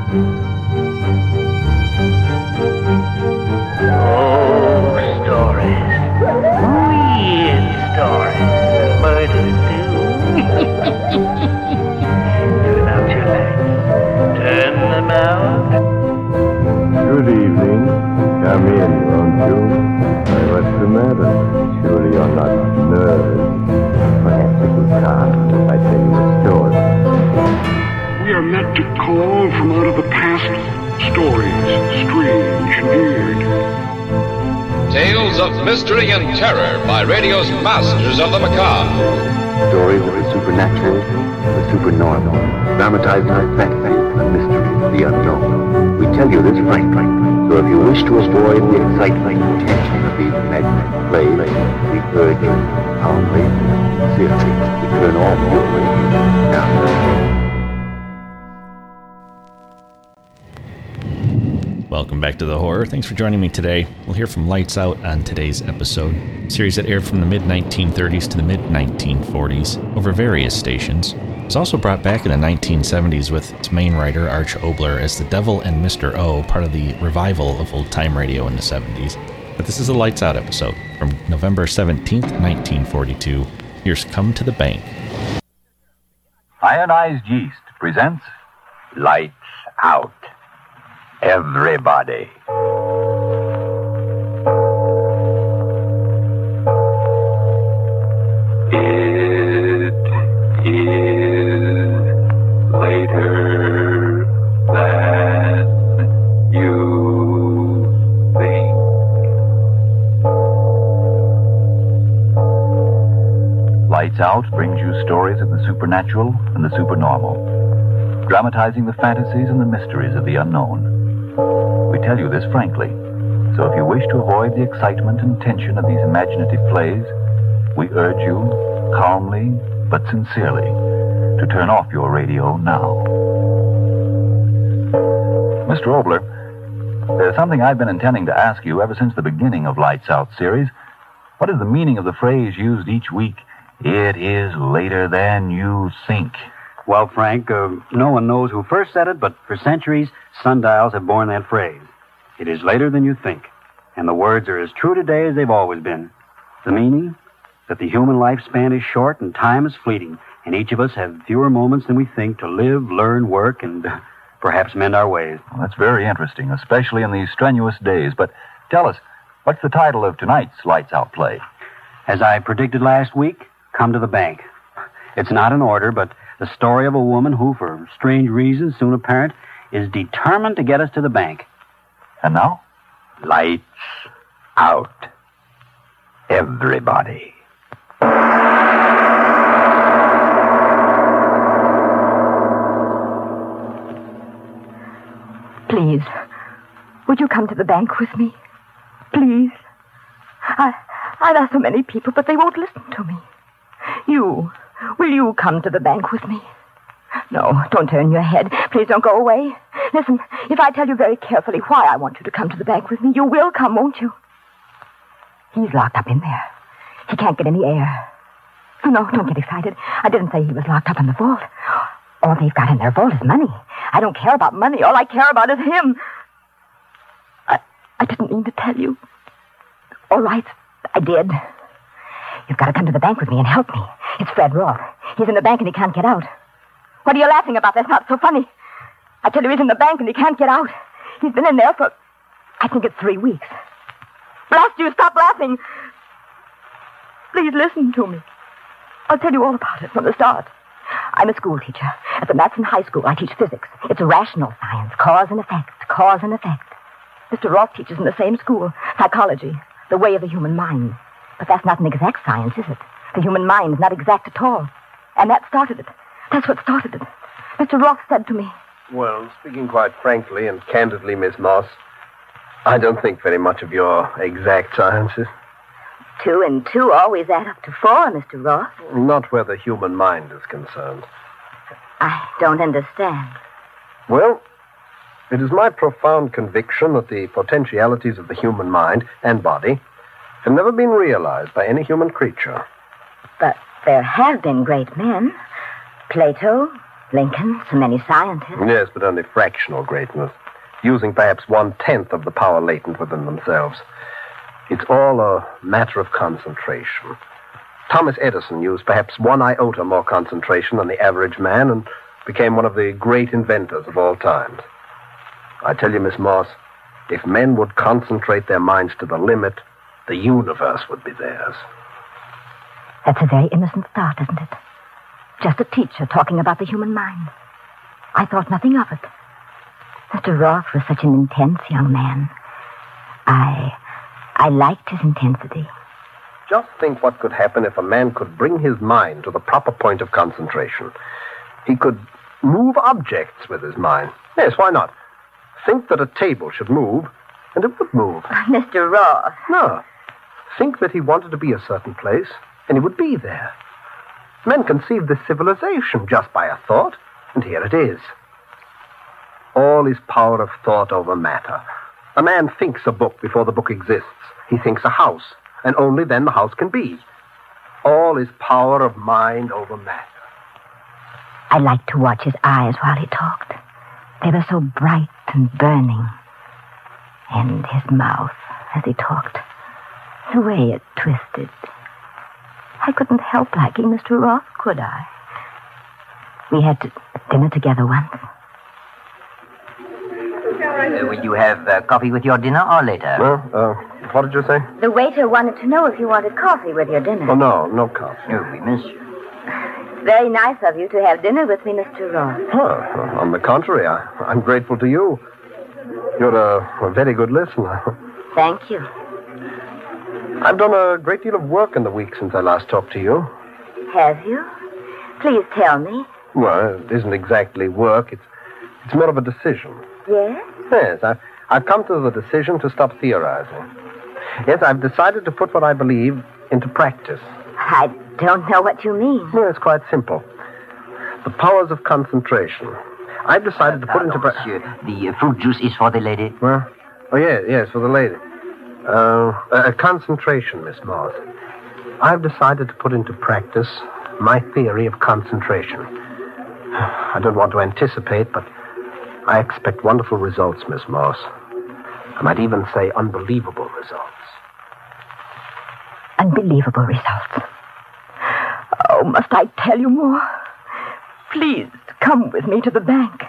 Good evening. Come in, won't you? What's the matter? Surely you're not nervous. Perhaps it will calm if I tell you a story. We are meant to call from out of the past stories, strange and weird. Tales of mystery and terror by radio's masters of the macabre. Stories of the supernatural, the supernormal, dramatized in fantasy, the mystery, the unknown. We tell you this frankly, so if you wish to avoid the excitement and tension of these imaginary plays, we urge you calmly, sincerely, to turn off your radio now. Welcome back to The Horror. Thanks for joining me today. We'll hear from Lights Out on today's episode, a series that aired from the mid-1930s to the mid-1940s over various stations. It was also brought back in the 1970s with its main writer, Arch Oboler, as The Devil and Mr. O, part of the revival of old-time radio in the 70s. But this is a Lights Out episode from November 17th, 1942. Here's Come to the Bank. Ionized Yeast presents Lights Out. Everybody. It is later than you think. Lights Out brings you stories of the supernatural and the supernormal, dramatizing the fantasies and the mysteries of the unknown. We tell you this frankly, so if you wish to avoid the excitement and tension of these imaginative plays, we urge you, calmly but sincerely, to turn off your radio now. Mr. Oboler, there's something I've been intending to ask you ever since the beginning of Lights Out series. What is the meaning of the phrase used each week, "It is later than you think"? Well, Frank, no one knows who first said it, but for centuries, sundials have borne that phrase. It is later than you think. And the words are as true today as they've always been. The meaning? That the human lifespan is short and time is fleeting, and each of us have fewer moments than we think to live, learn, work, and perhaps mend our ways. Well, that's very interesting, especially in these strenuous days. But tell us, what's the title of tonight's Lights Out play? As I predicted last week, Come to the Bank. It's not an order, but the story of a woman who, for strange reasons soon apparent, is determined to get us to the bank. And now, Lights Out. Everybody. Please, would you come to the bank with me? Please. I've asked so many people, but they won't listen to me. Will you come to the bank with me? No, don't turn your head. Please don't go away. Listen, if I tell you very carefully why I want you to come to the bank with me, you will come, won't you? He's locked up in there. He can't get any air. Oh, no, don't get excited. I didn't say he was locked up in the vault. All they've got in their vault is money. I don't care about money. All I care about is him. I didn't mean to tell you. All right, I did. You've got to come to the bank with me and help me. It's Fred Roth. He's in the bank and he can't get out. What are you laughing about? That's not so funny. I tell you, he's in the bank and he can't get out. He's been in there for, I think it's 3 weeks. Blast you, stop laughing. Please listen to me. I'll tell you all about it from the start. I'm a school teacher. At the Matson High School, I teach physics. It's a rational science, cause and effect, cause and effect. Mr. Roth teaches in the same school, psychology, the way of the human mind. But that's not an exact science, is it? The human mind is not exact at all. And that started it. That's what started it. Mr. Roth said to me. Well, speaking quite frankly and candidly, Miss Moss, I don't think very much of your exact sciences. 2 and 2 always add up to 4, Mr. Roth. Not where the human mind is concerned. I don't understand. Well, it is my profound conviction that the potentialities of the human mind and body have never been realized by any human creature. But there have been great men. Plato, Lincoln, so many scientists. Yes, but only fractional greatness, using perhaps 1/10 of the power latent within themselves. It's all a matter of concentration. Thomas Edison used perhaps 1 iota more concentration than the average man and became one of the great inventors of all times. I tell you, Miss Moss, if men would concentrate their minds to the limit, the universe would be theirs. That's a very innocent thought, isn't it? Just a teacher talking about the human mind. I thought nothing of it. Mr. Roth was such an intense young man. I liked his intensity. Just think what could happen if a man could bring his mind to the proper point of concentration. He could move objects with his mind. Yes, why not? Think that a table should move, and it would move. Mr. Roth. No. Think that he wanted to be a certain place, and he would be there. Men conceived this civilization just by a thought, and here it is. All is power of thought over matter. A man thinks a book before the book exists. He thinks a house, and only then the house can be. All is power of mind over matter. I liked to watch his eyes while he talked. They were so bright and burning. And his mouth, as he talked, the way it twisted. I couldn't help liking Mr. Roth, could I? We had dinner together once. Will you have coffee with your dinner or later? What did you say? The waiter wanted to know if you wanted coffee with your dinner. Oh, no coffee. Oh, oui, monsieur. Very nice of you to have dinner with me, Mr. Roth. Oh, on the contrary, I'm grateful to you. You're a very good listener. Thank you. I've done a great deal of work in the week since I last talked to you. Have you? Please tell me. Well, it isn't exactly work. It's more of a decision. Yes? Yes, I've come to the decision to stop theorizing. Yes, I've decided to put what I believe into practice. I don't know what you mean. Well, it's quite simple. The powers of concentration. I've decided to put into practice. The fruit juice is for the lady? Well, yes, for the lady. Concentration, Miss Moss. I've decided to put into practice my theory of concentration. I don't want to anticipate, but I expect wonderful results, Miss Moss. I might even say unbelievable results. Unbelievable results. Oh, must I tell you more? Please, come with me to the bank.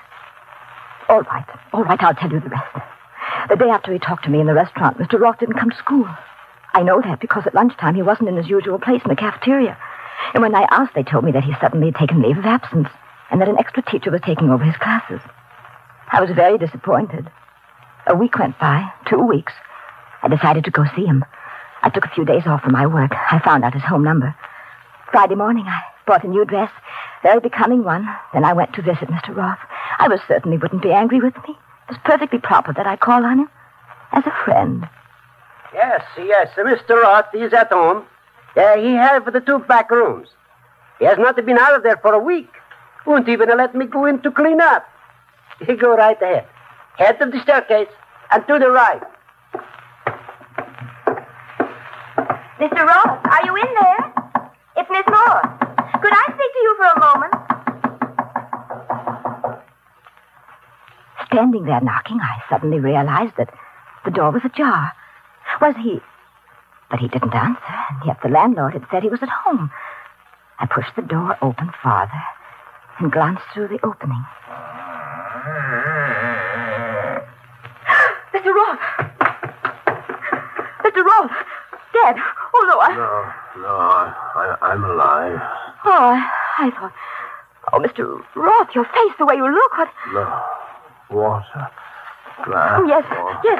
All right, I'll tell you the rest. The day after he talked to me in the restaurant, Mr. Roth didn't come to school. I know that because at lunchtime he wasn't in his usual place in the cafeteria. And when I asked, they told me that he suddenly had taken leave of absence and that an extra teacher was taking over his classes. I was very disappointed. A week went by, 2 weeks. I decided to go see him. I took a few days off from my work. I found out his home number. Friday morning, I bought a new dress, very becoming one. Then I went to visit Mr. Roth. I was certain he wouldn't be angry with me. It was perfectly proper that I call on him as a friend. Yes, Mr. Roth is at home. He has the 2 back rooms. He has not been out of there for a week. Won't even let me go in to clean up. You go right ahead. Head of the staircase and to the right. Mr. Roth, are you in there? It's Miss Moore. Could I speak to you for a moment? Standing there knocking, I suddenly realized that the door was ajar. Was he... But he didn't answer, and yet the landlord had said he was at home. I pushed the door open farther and glanced through the opening. Mr. Roth! Mr. Roth! Dead. Oh, no, I'm alive. Oh, I thought... Oh, Mr. Roth, your face, the way you look, what... No. Water. Glass. Oh, yes.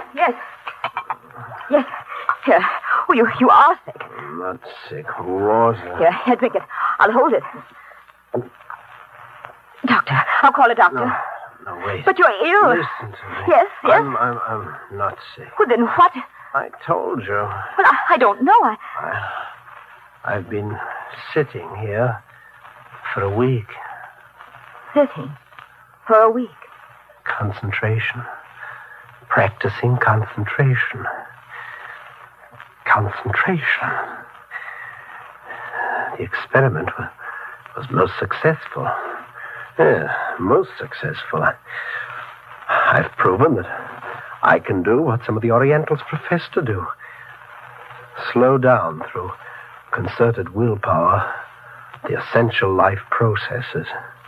Here. Oh, you are sick. I'm not sick. Water. Here, drink it. I'll hold it. Doctor. I'll call a doctor. No, wait. But you're ill. Listen to me. Yes. I'm not sick. Well, then what? I told you. Well, I don't know. I've been sitting here for a week. Sitting? For a week? Concentration. Practicing concentration. Concentration. The experiment was most successful. Yeah, most successful. I've proven that I can do what some of the Orientals profess to do. Slow down through concerted willpower the essential life processes.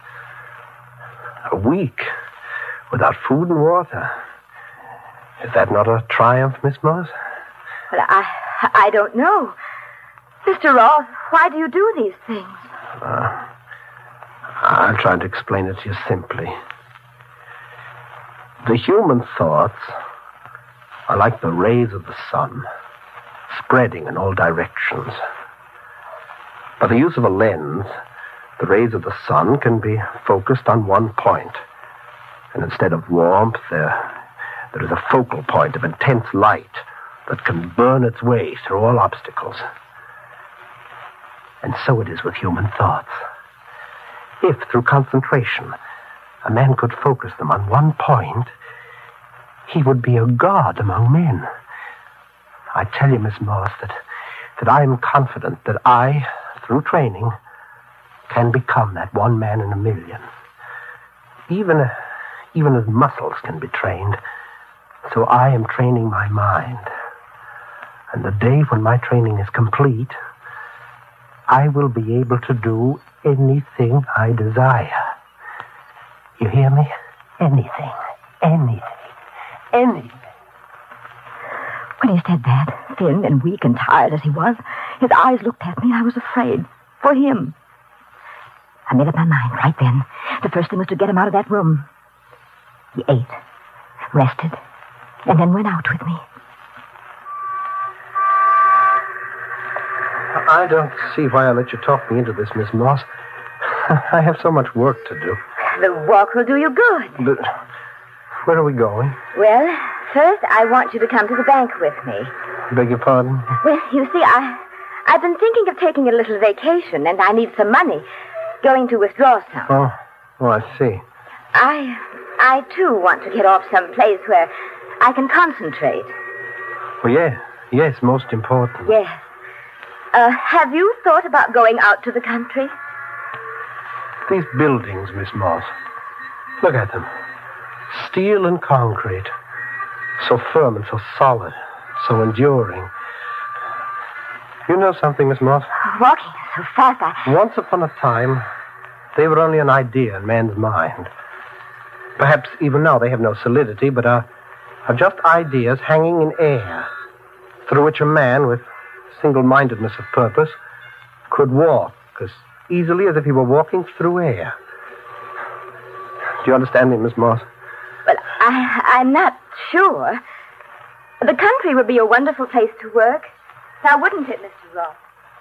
A week without food and water. Is that not a triumph, Miss Moss? Well, I don't know. Mr. Roth, why do you do these things? I'll try to explain it to you simply. The human thoughts are like the rays of the sun, spreading in all directions. By the use of a lens, the rays of the sun can be focused on one point. And instead of warmth, there is a focal point of intense light that can burn its way through all obstacles. And so it is with human thoughts. If, through concentration, a man could focus them on one point, he would be a god among men. I tell you, Miss Moss, that I am confident that I, through training, can become that one man in a million. Even as muscles can be trained, so I am training my mind. And the day when my training is complete, I will be able to do anything I desire. You hear me? Anything. Anything. Anything. When he said that, thin and weak and tired as he was, his eyes looked at me. I was afraid. For him. I made up my mind right then. The first thing was to get him out of that room. He ate, rested, and then went out with me. I don't see why I let you talk me into this, Miss Moss. I have so much work to do. The walk will do you good. But where are we going? Well, first, I want you to come to the bank with me. Beg your pardon? Well, you see, I've been thinking of taking a little vacation, and I need some money. Going to withdraw some. Oh, I see. I too, want to get off someplace where I can concentrate. Well, yes, most important. Yes. Have you thought about going out to the country? These buildings, Miss Moss. Look at them. Steel and concrete. So firm and so solid. So enduring. You know something, Miss Moss? Walking so fast, Once upon a time, they were only an idea in man's mind. Perhaps even now they have no solidity, but are just ideas hanging in air, through which a man with single-mindedness of purpose could walk as easily as if he were walking through air. Do you understand me, Miss Moss? Well, I'm not sure. The country would be a wonderful place to work. Now, wouldn't it, Mr. Roth?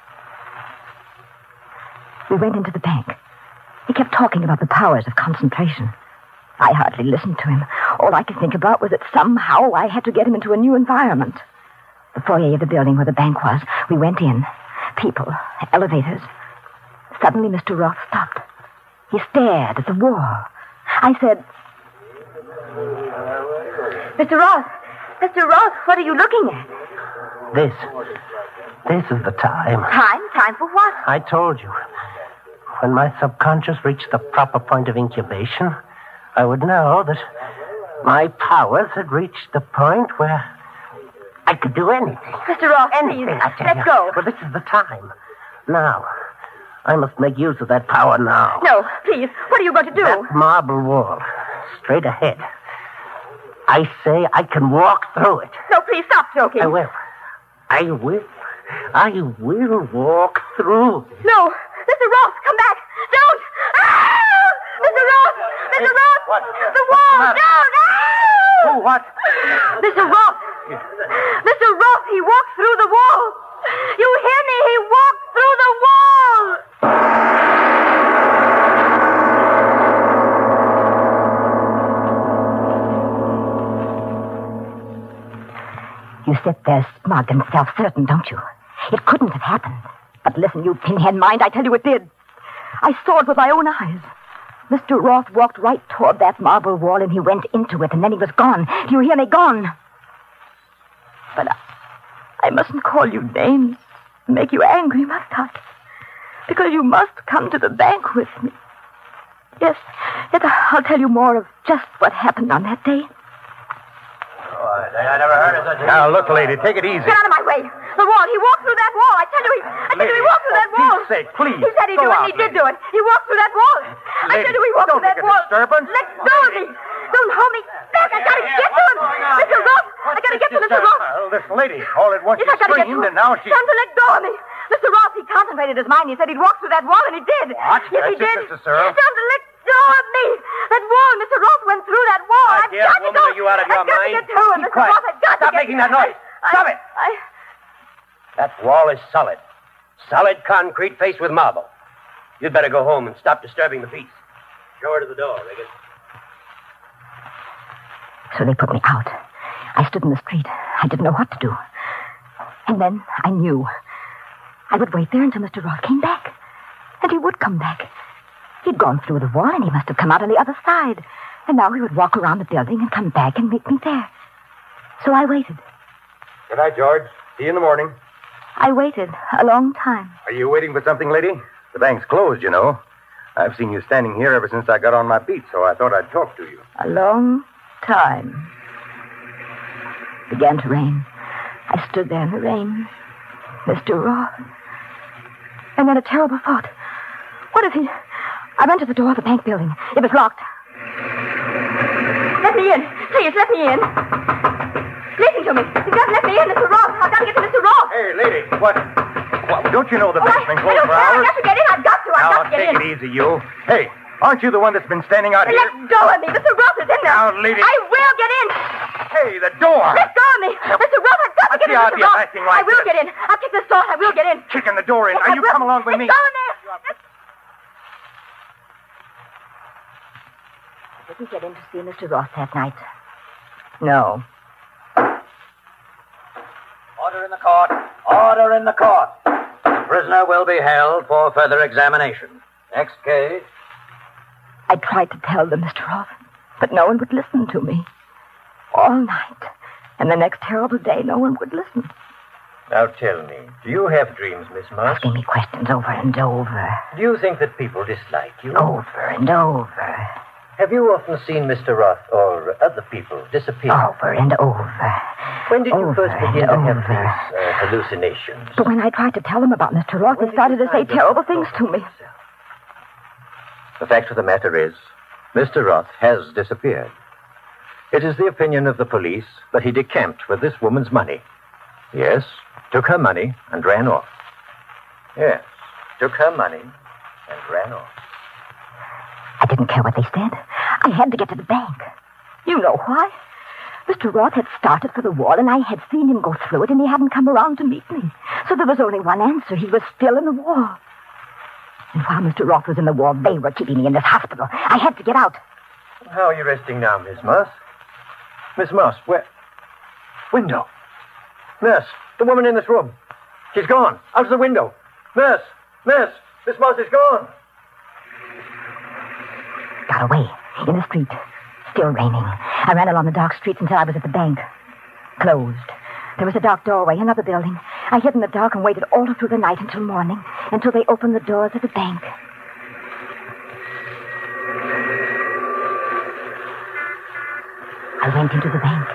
We went into the bank. He kept talking about the powers of concentration. I hardly listened to him. All I could think about was that somehow I had to get him into a new environment. The foyer of the building where the bank was. We went in. People, elevators. Suddenly, Mr. Roth stopped. He stared at the wall. I said, Mr. Roth, what are you looking at? This is the time. Time for what? I told you. When my subconscious reached the proper point of incubation, I would know that my powers had reached the point where I could do anything. Mr. Roth, anything, please, I tell let's you. go. Well, this is the time. Now. I must make use of that power now. No, please. What are you going to do? That marble wall. Straight ahead. I say I can walk through it. No, please, stop joking. I will walk through. No, Mr. Roth, come back. Don't. Ah! Mr. Roth! What? The wall! No! Oh, what? Mr. Roth, he walked through the wall. You hear me? He walked through the wall. You sit there smug and self-certain, don't you? It couldn't have happened. But listen, you pinhead mind, I tell you it did. I saw it with my own eyes. Mr. Roth walked right toward that marble wall, and he went into it, and then he was gone. Do you hear me? Gone. But I mustn't call you names and make you angry, must I? Because you must come to the bank with me. Yes, I'll tell you more of just what happened on that day. I never heard of such a... Now, look, lady, take it easy. Get out of my way. The wall. He walked through that wall. I tell you, he walked through that wall. For Pete's sake, please. He said he'd do it, and he did do it. He walked through that wall. I tell you, he walked through that wall. Disturbance. Let go of me. Don't hold me back. I gotta get to him. Mr. Roth. I gotta get to Mr. Roth. Listen, lady, all at once Yes, she I gotta get to screamed, him. and now she... Time to let go of me. Mr. Roth, he concentrated his mind. He said he'd walk through that wall, and he did. What? Yes, he That's did. it, Mr. Searle. Time to let go of me. That wall. Mr. Roth went through that wall. My I've dear got to woman, go. are you out of your I've got mind? to get to him, Keep Mr. quiet. Roth. I've got Stop to get making that noise. Stop it. That wall is solid. Solid concrete faced with marble. You'd better go home and stop disturbing the peace. Show her to the door, Regan. So they put me out. I stood in the street. I didn't know what to do. And then I knew. I would wait there until Mr. Roth came back. And he would come back. He'd gone through the wall, and he must have come out on the other side. And now he would walk around the building and come back and meet me there. So I waited. Good night, George. See you in the morning. I waited a long time. Are you waiting for something, lady? The bank's closed, you know. I've seen you standing here ever since I got on my beat, so I thought I'd talk to you. A long time. It began to rain. I stood there in the rain. Mr. Roth. And then a terrible thought. What if he... I went to the door of the bank building. It was locked. Let me in. Please, let me in. Listen to me. You've got to let me in, Mr. Roth. I've got to get to Mr. Roth. Hey, lady, what? Don't you know the bank's been I closed don't for care. hours? I've got to get in. I've got to Now, get in. take it easy, you. Hey, aren't you the one that's been standing out here? Let go of me. Mr. Roth is in there. Now, lady. I will get in. Hey, the door. Let go of me. Mr. Roth, I've got to get in, What's the Mr. idea of Roth. acting like I will this? get in. I'll kick this door. I will get in. Kicking the door in. Yes, Are I you will. come along with me? Go in there. I didn't get in to see Mr. Roth that night. No. Order in the court. Order in the court. The prisoner will be held for further examination. Next case. I tried to tell them, Mr. Roth, but no one would listen to me. All night. And the next terrible day, no one would listen. Now tell me, do you have dreams, Miss Moss? Asking me questions over and over. Do you think that people dislike you? Over and over. Have you often seen Mr. Roth or other people disappear? Over and over. When did you Over first begin and to have over. these hallucinations? But when I tried to tell them about Mr. Roth, they started to say terrible things to me. The fact of the matter is, Mr. Roth has disappeared. It is the opinion of the police that he decamped with this woman's money. Yes, took her money and ran off. Yes, took her money and ran off. I didn't care what they said. I had to get to the bank. You know why? Mr. Roth had started for the wall, and I had seen him go through it, and he hadn't come around to meet me. So there was only one answer. He was still in the wall. And while Mr. Roth was in the wall, they were keeping me in this hospital. I had to get out. How are you resting now, Miss Moss? Miss Moss, where? Window. Nurse, the woman in this room. She's gone. Out of the window. Nurse, Miss Moss is gone. Got away. In the street. Still raining. I ran along the dark streets until I was at the bank. Closed. There was a dark doorway, another building. I hid in the dark and waited all through the night until morning, until they opened the doors of the bank. I went into the bank.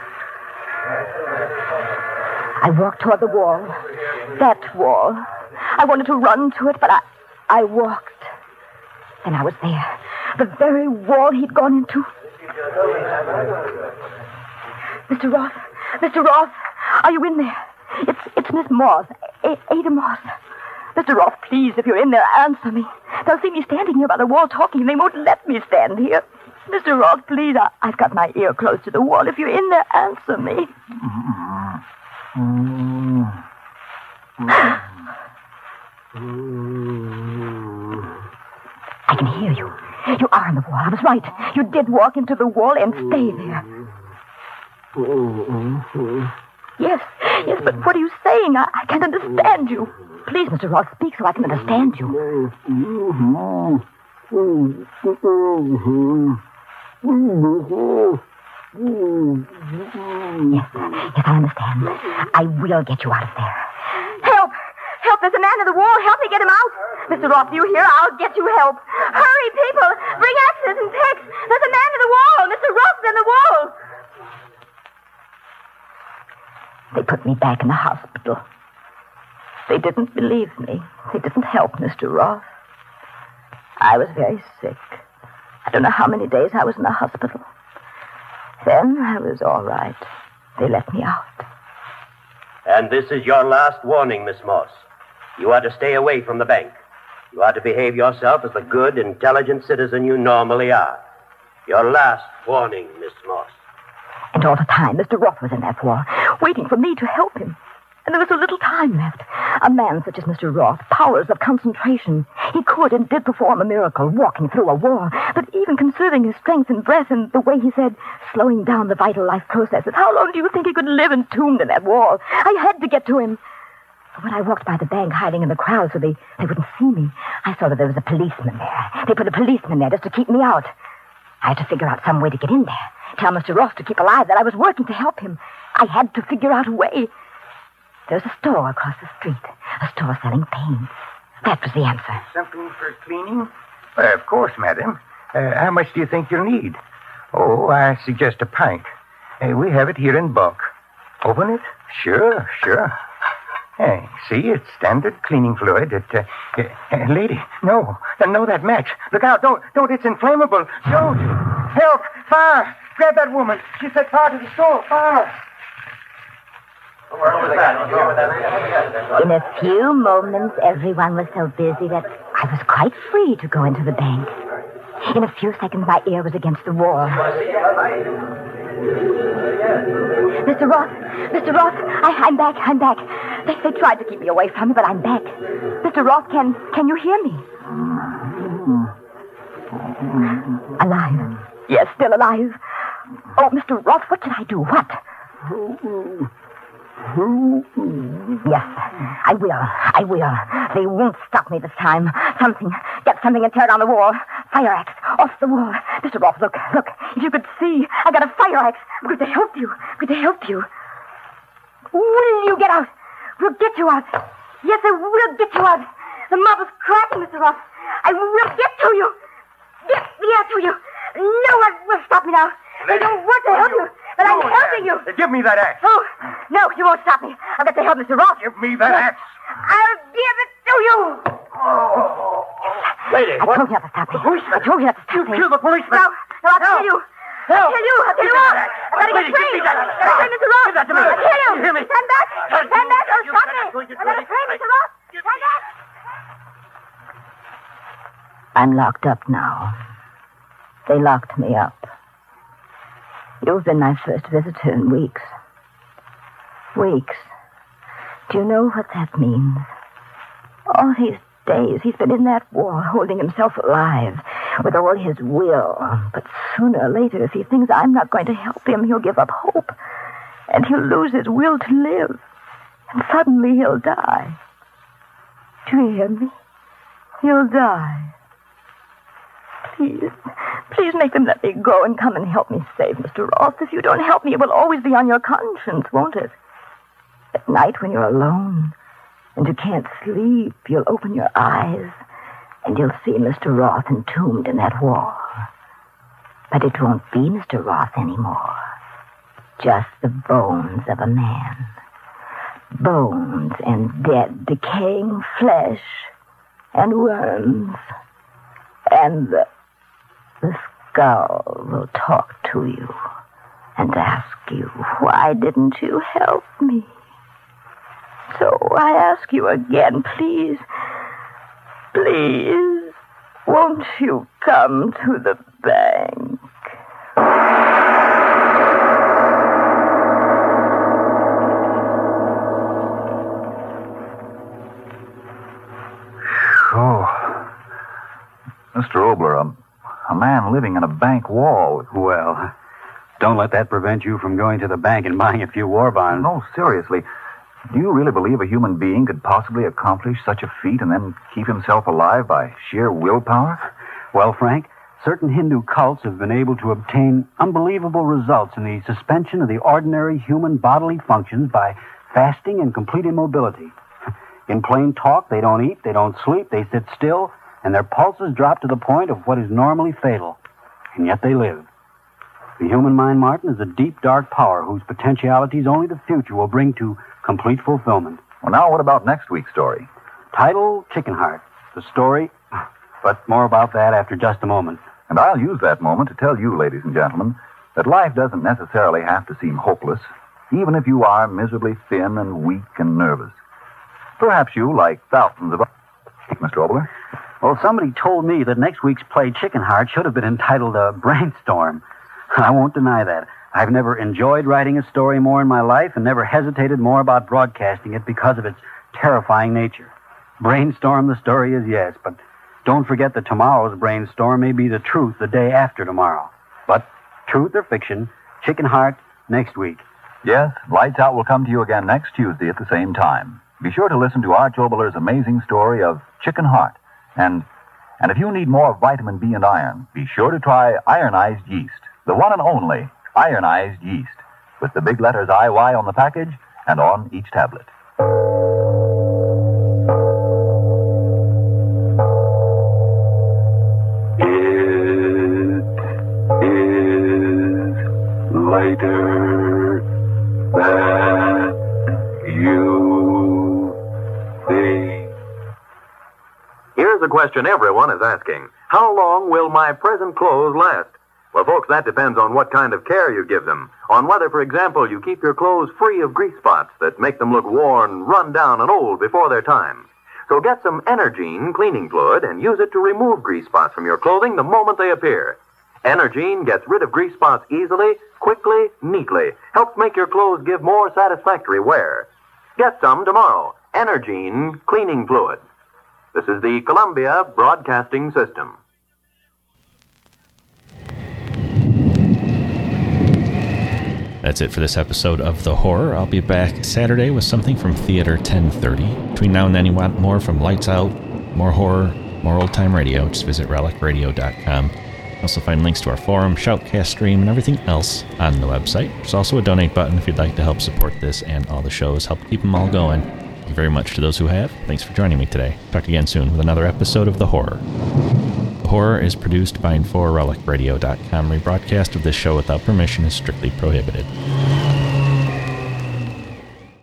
I walked toward the wall. That wall. I wanted to run to it, but I walked. And I was there. The very wall he'd gone into. Mr. Roth. Mr. Roth. Are you in there? It's Miss Moss. Ada Moss. Mr. Roth, please, if you're in there, answer me. They'll see me standing here by the wall talking, and they won't let me stand here. Mr. Roth, please, I've got my ear close to the wall. If you're in there, answer me. I can hear you. You are on the wall. I was right. You did walk into the wall and stay there. Yes, but what are you saying? I can't understand you. Please, Mr. Roth, speak so I can understand you. Yes, I understand. I will get you out of there. Help! Help! There's a man in the wall. Help me get him out. Mr. Roth, do you hear? I'll get you help. Hurry, people. Bring axes and picks. There's a man in the wall. Mr. Roth's in the wall. They put me back in the hospital. They didn't believe me. They didn't help Mr. Roth. I was very sick. I don't know how many days I was in the hospital. Then I was all right. They let me out. And this is your last warning, Miss Moss. You are to stay away from the bank. You are to behave yourself as the good, intelligent citizen you normally are. Your last warning, Miss Moss. And all the time, Mr. Roth was in that war, waiting for me to help him. And there was so little time left. A man such as Mr. Roth, powers of concentration. He could and did perform a miracle, walking through a war, but even conserving his strength and breath and the way he said, slowing down the vital life processes. How long do you think he could live entombed in that wall? I had to get to him. But when I walked by the bank, hiding in the crowd so they wouldn't see me, I saw that there was a policeman there. They put a policeman there just to keep me out. I had to figure out some way to get in there. Tell Mr. Roth to keep alive, that I was working to help him. I had to figure out a way. There's a store across the street. A store selling paints. That was the answer. Something for cleaning? Of course, madam. How much do you think you'll need? Oh, I suggest a pint. We have it here in bulk. Open it? Sure. Hey, see, it's standard cleaning fluid. Lady, no, that match. Look out, don't, it's inflammable. Don't. Help, fire. Grab that woman. She set fire to the store, fire. In a few moments, everyone was so busy that I was quite free to go into the bank. In a few seconds, my ear was against the wall. Mr. Roth, I'm back. They tried to keep me away from you, but I'm back. Mr. Roth, can you hear me? Alive. Yes, still alive. Oh, Mr. Roth, what did I do? What? Yes, I will. They won't stop me this time. Get something and tear down the wall. Fire axe, off the wall. Mr. Roth, look. If you could see, I got a fire axe. I'm going to help you. Will you get out? We'll get you out. Yes, I will get you out. The mob is cracking, Mr. Roth. I will get to you. Get me out to you. No one will stop me now. I don't want to help you, but I'm helping you. Give me that axe. Oh, no, you won't stop me. I've got to help Mr. Roth. Give me that axe. I'll give it to you. Oh. Lady, I told you not to stop me. I told you not to stop me. You killed the policeman. No, I'll kill you. I'll kill you Give me all. that axe. I've got to get trained. I've got to train Mr. Roth. Give that to me. I'll kill you. You hear me? Stand back. Don't stop me. I've got to train Mr. Roth. Stand back. I'm locked up now. They locked me up. You've been my first visitor in weeks. Weeks. Do you know what that means? All these days he's been in that war, holding himself alive with all his will. But sooner or later, if he thinks I'm not going to help him, he'll give up hope. And he'll lose his will to live. And suddenly he'll die. Do you hear me? He'll die. Please make them let me go and come and help me save Mr. Roth. If you don't help me, it will always be on your conscience, won't it? At night when you're alone and you can't sleep, you'll open your eyes and you'll see Mr. Roth entombed in that wall. But it won't be Mr. Roth anymore. Just the bones of a man. Bones and dead, decaying flesh and worms. And the skull will talk to you and ask you, why didn't you help me? So I ask you again, please, won't you come to the bank? Oh. Mr. Obler, a man living in a bank wall. Well, don't let that prevent you from going to the bank and buying a few war bonds. No, seriously. Do you really believe a human being could possibly accomplish such a feat and then keep himself alive by sheer willpower? Well, Frank, certain Hindu cults have been able to obtain unbelievable results in the suspension of the ordinary human bodily functions by fasting and complete immobility. In plain talk, they don't eat, they don't sleep, they sit still, and their pulses drop to the point of what is normally fatal. And yet they live. The human mind, Martin, is a deep, dark power whose potentialities only the future will bring to complete fulfillment. Well, now what about next week's story? Title, Chicken Heart. The story, but more about that after just a moment. And I'll use that moment to tell you, ladies and gentlemen, that life doesn't necessarily have to seem hopeless, even if you are miserably thin and weak and nervous. Perhaps you, like thousands of others. Mr. Obler? Well, somebody told me that next week's play, Chicken Heart, should have been entitled Brainstorm. I won't deny that. I've never enjoyed writing a story more in my life and never hesitated more about broadcasting it because of its terrifying nature. Brainstorm the story is yes, but don't forget that tomorrow's brainstorm may be the truth the day after tomorrow. But truth or fiction, Chicken Heart next week. Yes, Lights Out will come to you again next Tuesday at the same time. Be sure to listen to Arch Obler's amazing story of Chicken Heart. And if you need more vitamin B and iron, be sure to try ironized yeast, the one and only ironized yeast, with the big letters IY on the package and on each tablet. Later than you think. Here's a question everyone is asking. How long will my present clothes last? Well, folks, that depends on what kind of care you give them. On whether, for example, you keep your clothes free of grease spots that make them look worn, run down, and old before their time. So get some Energine cleaning fluid and use it to remove grease spots from your clothing the moment they appear. Energine gets rid of grease spots easily, quickly, neatly. Helps make your clothes give more satisfactory wear. Get some tomorrow. Energine cleaning fluid. This is the Columbia Broadcasting System. That's it for this episode of The Horror. I'll be back Saturday with something from Theater 1030. Between now and then, you want more from Lights Out, more horror, more old-time radio, just visit relicradio.com. Also find links to our forum, Shoutcast stream, and everything else on the website. There's also a donate button if you'd like to help support this and all the shows, help keep them all going. Thank you very much to those who have. Thanks for joining me today. Talk to you again soon with another episode of The Horror. The Horror is produced by and for relicradio.com. Rebroadcast of this show without permission is strictly prohibited.